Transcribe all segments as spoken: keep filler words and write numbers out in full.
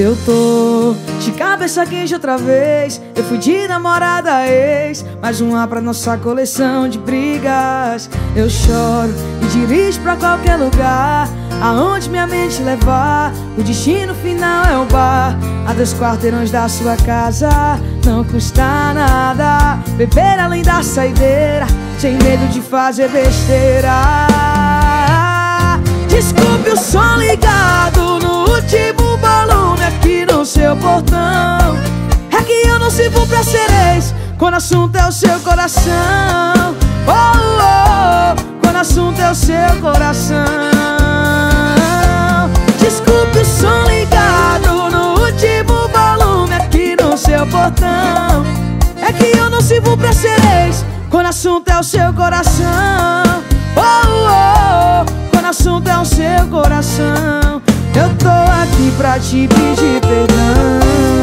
Eu tô de cabeça quente outra vez. Eu fui de namorada ex, mais uma pra nossa coleção de brigas. Eu choro e dirijo pra qualquer lugar, aonde minha mente levar. O destino final é o bar, a dois quarteirões da sua casa. Não custa nada beber além da saideira, sem medo de fazer besteira. Desculpe o som ligado no último volume aqui no seu portão. É que eu não sirvo pra ser ex quando o assunto é o seu coração. Oh, oh, oh, quando o assunto é o seu coração. Desculpe o som ligado no último volume aqui no seu portão. É que eu não sirvo pra ser ex quando o assunto é o seu coração. Oh, oh, oh, quando o assunto é o seu coração. Eu tô aqui pra te pedir perdão.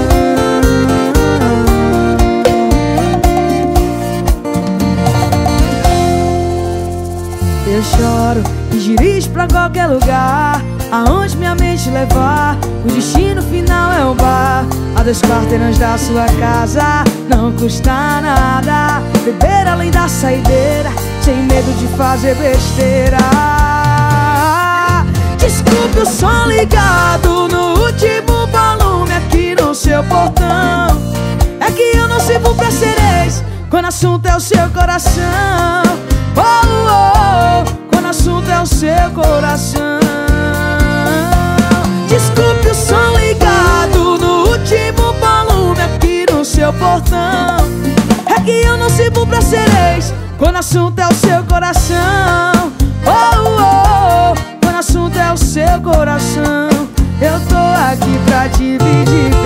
Eu choro e dirijo pra qualquer lugar, aonde minha mente levar. O destino final é o bar, a dois quarteirões da sua casa. Não custa nada beber além da saideira, sem medo de fazer besteira. Desculpe o som ligado no último volume aqui no seu portão. É que eu não sirvo pra ser ex quando o assunto é o seu coração. Oh, oh, oh, quando o assunto é o seu coração. Desculpe o som ligado no último volume aqui no seu portão. É que eu não sirvo pra ser ex quando o assunto é o seu coração. Oh, oh, oh, quando o assunto é o seu coração. Eu tô aqui pra te pedir